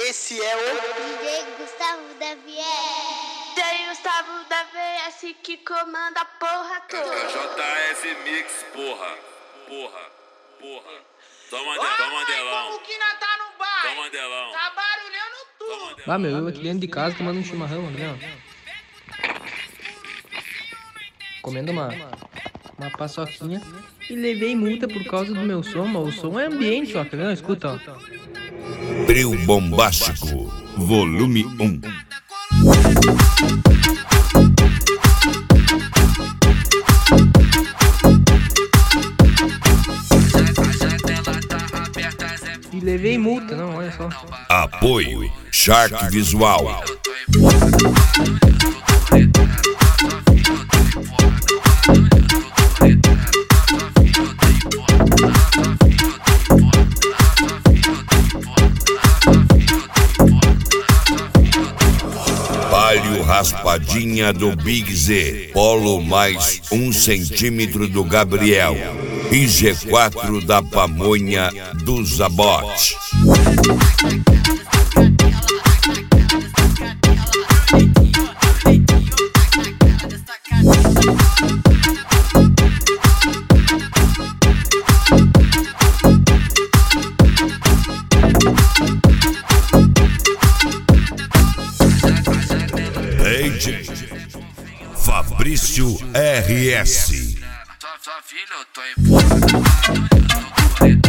Esse é o DJ Gustavo da VS. DJ Gustavo da VS que comanda a porra toda. JF Mix, porra. Toma Mandelão. Como que nós tá no bar? Toma Mandelão. Tá barulhando tudo. Ah, meu, eu aqui dentro de casa tomando um chimarrão, né? Comendo uma paçoquinha e levei multa por causa do meu som, mas o som é ambiente, ó, tá vendo? Escuta, ó. Trio Bombástico, volume 1. E levei multa, não, olha só. Apoio Shark Visual. Palio raspadinha do Big Z. Polo mais 1 centímetro do Gabriel. E G4 da pamonha do Zabote. Fabrício RS. Sua filha, eu tô em